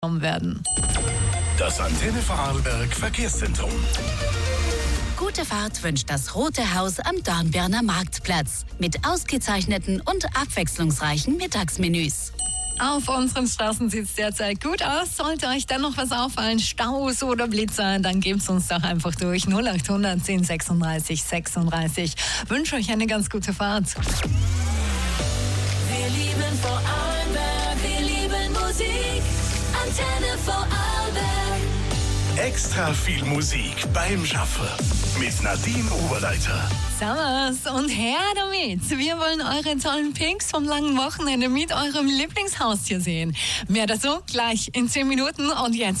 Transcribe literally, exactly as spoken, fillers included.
werden. Das Antenne Vorarlberg Verkehrszentrum. Gute Fahrt wünscht das Rote Haus am Dornbirner Marktplatz mit ausgezeichneten und abwechslungsreichen Mittagsmenüs. Auf unseren Straßen sieht es derzeit gut aus. Sollte euch dann noch was auffallen, Staus oder Blitzer, dann gebt's uns doch einfach durch. null acht hundert zehn sechsunddreißig sechsunddreißig. Wünsche euch eine ganz gute Fahrt. Wir lieben Vorarlberg, wir lieben Musik. Antenne Vorarlberg. Extra viel Musik beim Schaffen mit Nadine Oberleiter. Servus und her damit. Wir wollen eure tollen Pics vom langen Wochenende mit eurem Lieblingshaustier sehen. Mehr dazu gleich in zehn Minuten und jetzt